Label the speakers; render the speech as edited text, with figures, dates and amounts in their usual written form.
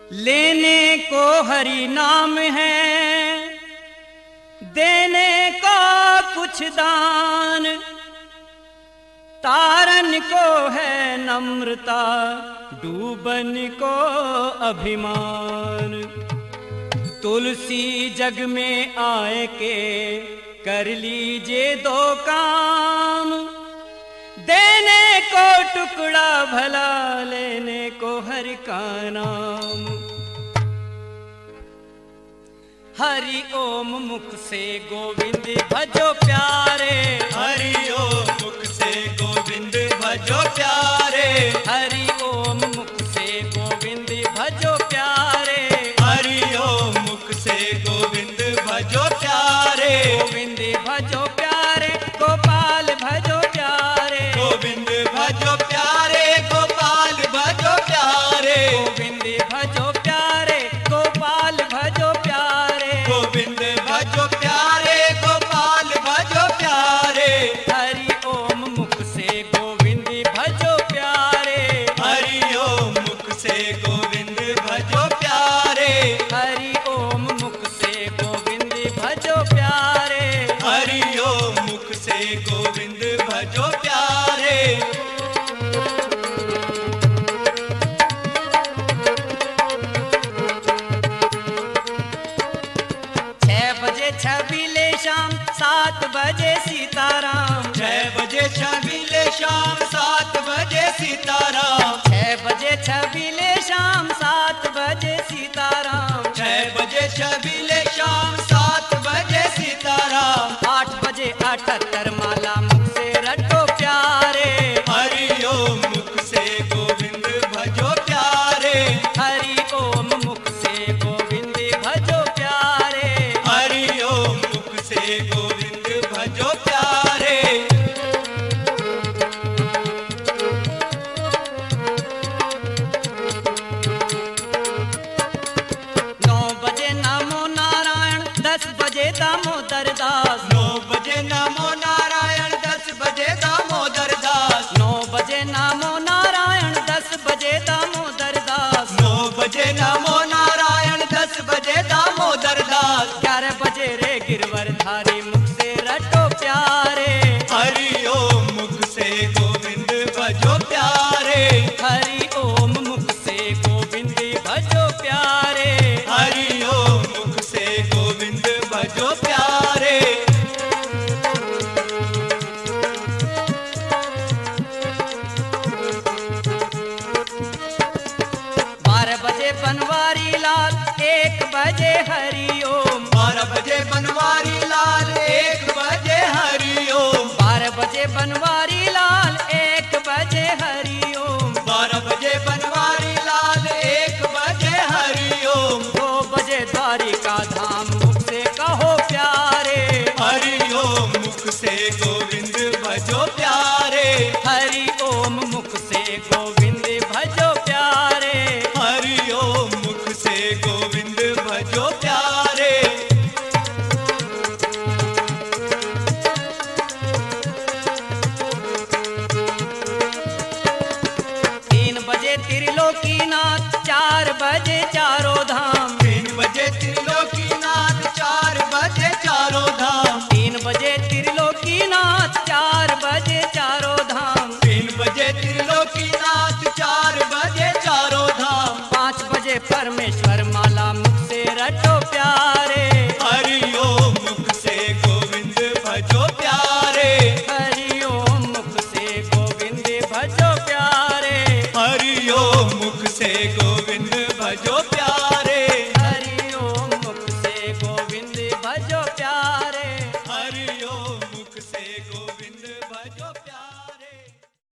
Speaker 1: लेने को हरि नाम है, देने को कुछ दान, तारन को है नम्रता, डूबन को अभिमान। तुलसी जग में आए के कर लीजिए दो काम, देने को टुकड़ा भला, लेने को हरि का नाम। हरि ओम मुख से गोविंद भजो प्यारे,
Speaker 2: हरि ओम मुख से गोविंद भजो प्यारे,
Speaker 1: हरि ओम मुख से गोविंद भजो प्यारे,
Speaker 2: हरि ओम मुख से गोविंद भजो प्यारे,
Speaker 1: गोविंद भजो प्यारे, गोपाल भजो प्यारे,
Speaker 2: गोविंद भजो प्यारे, गोपाल भजो प्यारे,
Speaker 1: गोविंद भजो प्यारे, गोपाल भजो प्यारे,
Speaker 2: गोविंद भजो प्यारे, गोपाल भजो प्यारे।
Speaker 1: हरि ओम मुख से गोविंद भजो प्यारे,
Speaker 2: हरि ओम मुख से गोविंद भजो प्यारे,
Speaker 1: हरि ओम मुख से गोविंद भजो प्यारे,
Speaker 2: हरि ओम मुख से गोविंद भजो प्यारे।
Speaker 1: 6 बजे छबीले शाम, 7 बजे सीताराम,
Speaker 2: 6 बजे छबीले शाम, 7 बजे सीताराम,
Speaker 1: 6 बजे छबीले शाम, 7 बजे सीताराम,
Speaker 2: 6 बजे छबीले शाम, 7 बजे सीताराम।
Speaker 1: 8 बजे 78 माला मुख से रटो प्यारे,
Speaker 2: हरि ओम मुख से गोविंद भजो प्यारे,
Speaker 1: हरि ओम मुख से गोविंद भजो प्यारे,
Speaker 2: हरि ओम मुख से गोविंद भजो प्यारे।
Speaker 1: 9 बजे नमो नारायण, 10 बजे दामोदर दास,
Speaker 2: 9 बजे नमो नारायण, 10 बजे दामोदर दास,
Speaker 1: 9 बजे नमो नारायण, 10 बजे दामोदर दास,
Speaker 2: 9 बजे नमो नारायण, 10 बजे दामोदर दास।
Speaker 1: 11 बजे रे गिरवर धारी मुख से रटो प्यारे,
Speaker 2: हरि ओम मुख से गोविंद भजो प्यारे,
Speaker 1: हरि ओम मुख से गोविंद भजो प्यारे,
Speaker 2: हरि ओम मुख से गोविंद भजो प्यारे।
Speaker 1: 12 बजे बनवारी लाल, 1 बजे हरि ओम,
Speaker 2: 12 बजे बनवारी लाल, 1 बजे हरि ओम,
Speaker 1: 12 बजे बनवारी लाल, 1 बजे हरि ओम,
Speaker 2: 12 बजे बनवारी लाल, 1 बजे हरि ओम।
Speaker 1: 2 बजे द्वारिका धाम मुख से कहो प्यारे,
Speaker 2: हरि ओम मुख से गोविंद भजो प्यारे,
Speaker 1: हरि ओम मुख से गोविंद भजो प्यारे,
Speaker 2: हरि ओम मुख से गोविंद भजो प्यारे।
Speaker 1: 3 बजे त्रिलोकीनाथ, 4 बजे चारों धाम,
Speaker 2: 3 बजे त्रिलोकीनाथ, 4 बजे चारों धाम,
Speaker 1: 3 बजे त्रिलोकीनाथ, 4 बजे चारों धाम,
Speaker 2: 3 बजे त्रिलोकीनाथ, 4 बजे चारों धाम।
Speaker 1: 5 बजे परमेश्वर माला मुख से रटो प्यारे,
Speaker 2: हरि ओम मुख से गोविंद भजो प्यारे,
Speaker 1: हरि ओम मुख से गोविंद भजो प्यारे,
Speaker 2: हरि ओम मुख से गोविंद